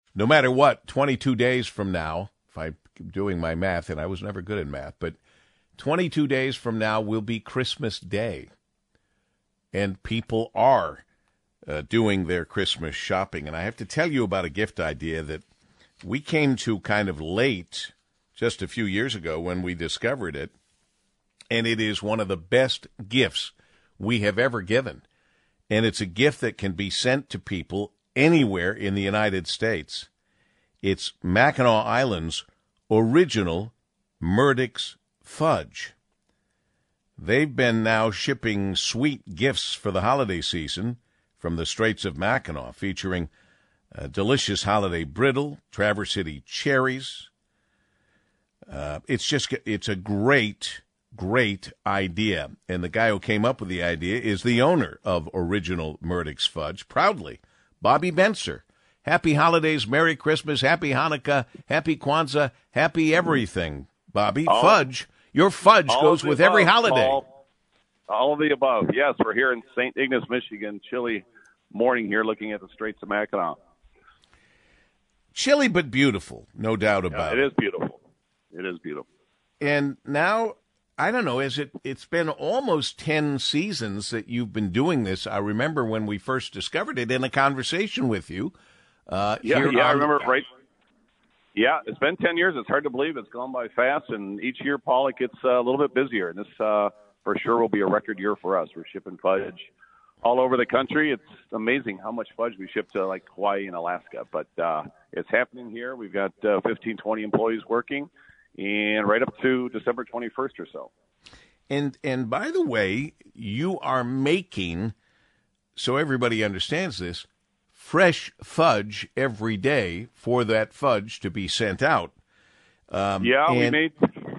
no matter what, 22 days from now, if I'm doing my math, and I was never good at math, but 22 days from now will be Christmas Day. And people are doing their Christmas shopping. And I have to tell you about a gift idea that we came to kind of late just a few years ago when we discovered it. And it is one of the best gifts we have ever given. And it's a gift that can be sent to people anywhere in the United States. It's Mackinac Island's original Murdoch's Fudge. They've been now shipping sweet gifts for the holiday season from the Straits of Mackinac, featuring a delicious holiday brittle, Traverse City cherries. It's a great idea. And the guy who came up with the idea is the owner of Original Murdoch's Fudge, proudly, Bobby Benser. Happy holidays, Merry Christmas, Happy Hanukkah, Happy Kwanzaa, Happy everything, Bobby. Fudge. Your fudge goes with every holiday. All of the above. Yes, we're here in St. Ignace, Michigan. Chilly morning here looking at the Straits of Mackinac. Chilly but beautiful, no doubt about it. It is beautiful. It is beautiful. And now, I don't know, it's been almost 10 seasons that you've been doing this. I remember when we first discovered it in a conversation with you. I remember it right. Yeah, it's been 10 years. It's hard to believe. It's gone by fast, and each year, Paul, it gets a little bit busier. And this, for sure, will be a record year for us. We're shipping fudge all over the country. It's amazing how much fudge we ship to, like, Hawaii and Alaska. But it's happening here. We've got 15, 20 employees working, and right up to December 21st or so. And by the way, you are making, so everybody understands this, fresh fudge every day for that fudge to be sent out. We made.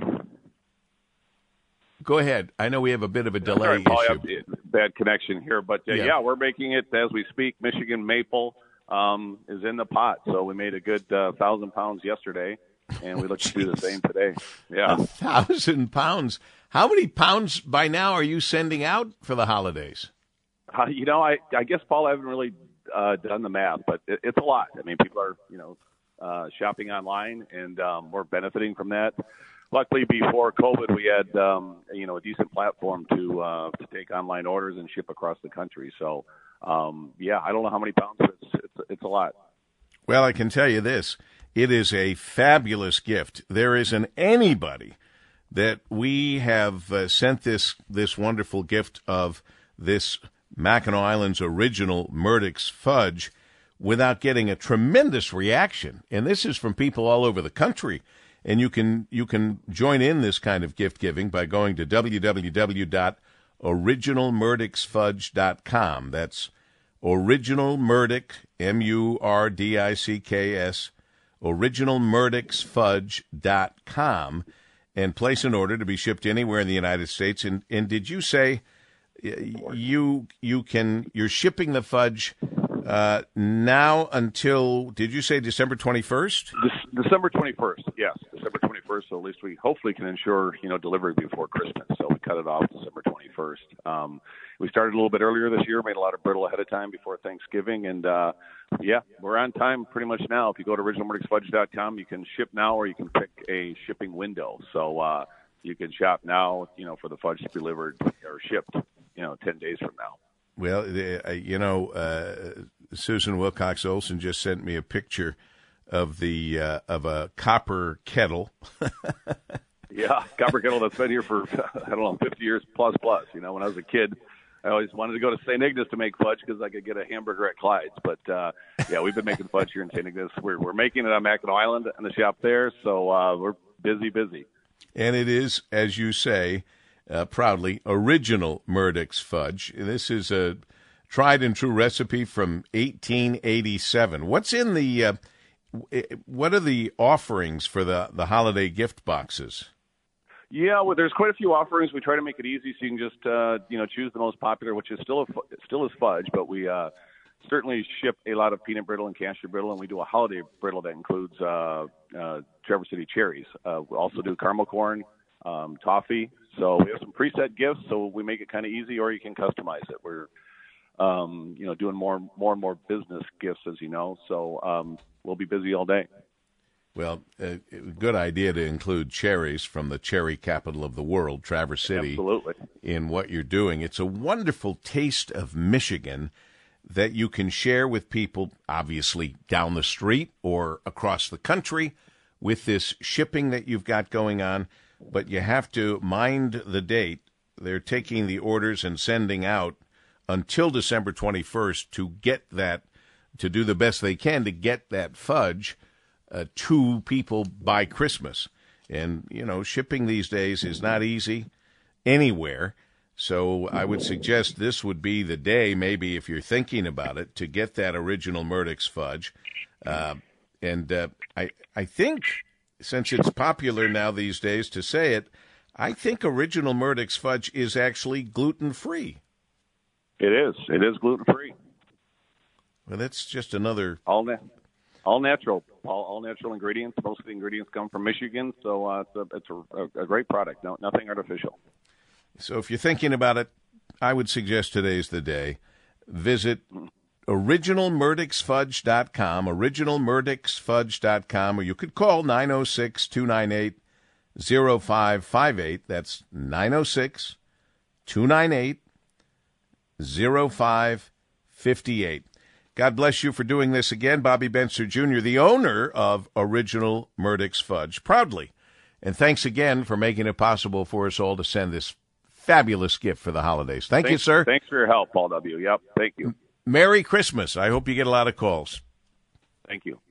Go ahead. I know we have a bit of a delay issue. Bad connection here, but we're making it as we speak. Michigan maple is in the pot, so we made a good 1,000 pounds yesterday, and we look to do the same today. Yeah, 1,000 pounds. How many pounds by now are you sending out for the holidays? I guess, Paul, I haven't really done the math, but it's a lot. I mean, people are, shopping online, and we're benefiting from that. Luckily, before COVID, we had, a decent platform to take online orders and ship across the country. So, I don't know how many pounds, but it's a lot. Well, I can tell you this. It is a fabulous gift. There isn't anybody that we have sent this wonderful gift of this Mackinac Island's original Murdoch's Fudge without getting a tremendous reaction. And this is from people all over the country. And you can join in this kind of gift giving by going to www.originalmurdochsfudge.com. That's Original Murdoch, MURDICKS, originalmurdochsfudge.com, and place an order to be shipped anywhere in the United States. And did you say you're shipping the fudge now until, did you say December 21st? December 21st, yes, December 21st. So at least we hopefully can ensure, delivery before Christmas. So we cut it off December 21st. We started a little bit earlier this year, made a lot of brittle ahead of time before Thanksgiving. And, we're on time pretty much now. If you go to originalmurdochsfudge.com, you can ship now or you can pick a shipping window. So you can shop now, for the fudge to be delivered or shipped, 10 days from now. Well, Susan Wilcox Olson just sent me a picture of of a copper kettle. Yeah, copper kettle that's been here for 50 years plus. When I was a kid, I always wanted to go to St. Ignace to make fudge because I could get a hamburger at Clyde's. But we've been making fudge here in St. Ignace. We're making it on Mackinac Island in the shop there, so we're busy. And it is, as you say, proudly, Original Murdoch's Fudge. This is a tried and true recipe from 1887. What's in the what are the offerings for the holiday gift boxes? Yeah, well, there's quite a few offerings. We try to make it easy so you can just choose the most popular, which is still is fudge, but we certainly ship a lot of peanut brittle and cashew brittle, and we do a holiday brittle that includes Traverse City cherries. We also do caramel corn, toffee. So we have some preset gifts, so we make it kind of easy, or you can customize it. We're doing more and more business gifts, as you know. So we'll be busy all day. Well, good idea to include cherries from the cherry capital of the world, Traverse City, Absolutely, in what you're doing. It's a wonderful taste of Michigan that you can share with people, obviously, down the street or across the country with this shipping that you've got going on. But you have to mind the date. They're taking the orders and sending out until December 21st to get that, to do the best they can to get that fudge to people by Christmas. And, shipping these days is not easy anywhere. So I would suggest this would be the day, maybe if you're thinking about it, to get that original Murdoch's fudge. I think, since it's popular now these days to say it, I think original Murdoch's fudge is actually gluten-free. It is. It is gluten-free. Well, that's just another... All natural. All natural ingredients. Most of the ingredients come from Michigan, so it's a great product. No, nothing artificial. So if you're thinking about it, I would suggest today's the day. Visit originalmurdochsfudge.com, originalmurdochsfudge.com, or you could call 906-298-0558. That's 906-298-0558. God bless you for doing this again. Bobby Benser Jr., the owner of Original Murdoch's Fudge, proudly. And thanks again for making it possible for us all to send this fabulous gift for the holidays. Thank you, sir. Thanks for your help, Paul W. Yep, thank you. Merry Christmas. I hope you get a lot of calls. Thank you.